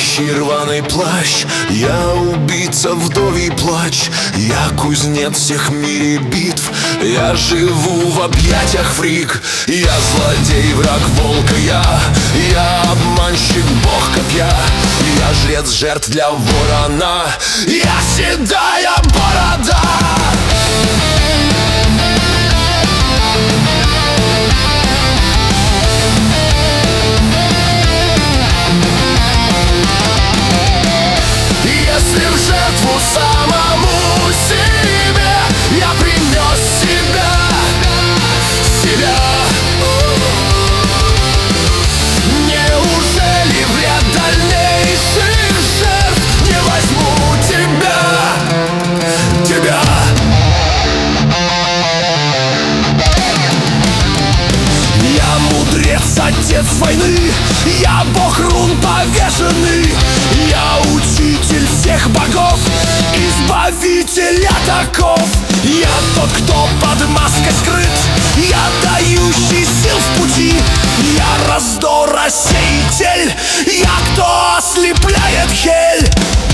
тощий рваный плащ. Я убийца, вдовий плач. Я кузнец всех в мире битв. Я живу в объятиях фрик. Я злодей, враг волка, я обманщик, бог копья. Я жрец жертв для ворона. Я седая борода. Если в жертву самому себе я принес себя, неужели в ряд дальнейших жертв не возьму тебя? Я мудрец, отец войны, я бог рун повешенный. Я учитель всех богов, избавитель атаков. Я тот, кто под маской скрыт, я дающий сил в пути. Я раздор, рассеятель, я кто ослепляет хель.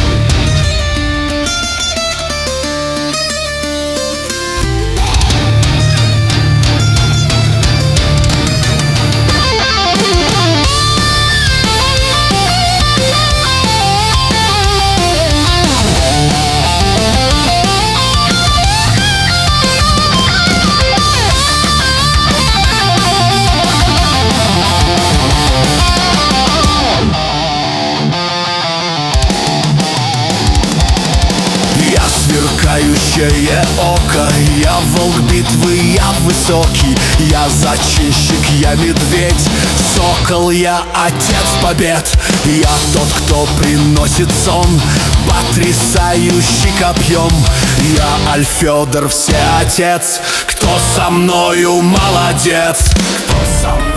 Сверкающее око, я волк битвы, я высокий. Я зачинщик, я медведь, сокол, я отец побед. Я тот, кто приносит сон, потрясающий копьем. Я Альфёдор, всеотец, кто со мною молодец, кто со мной.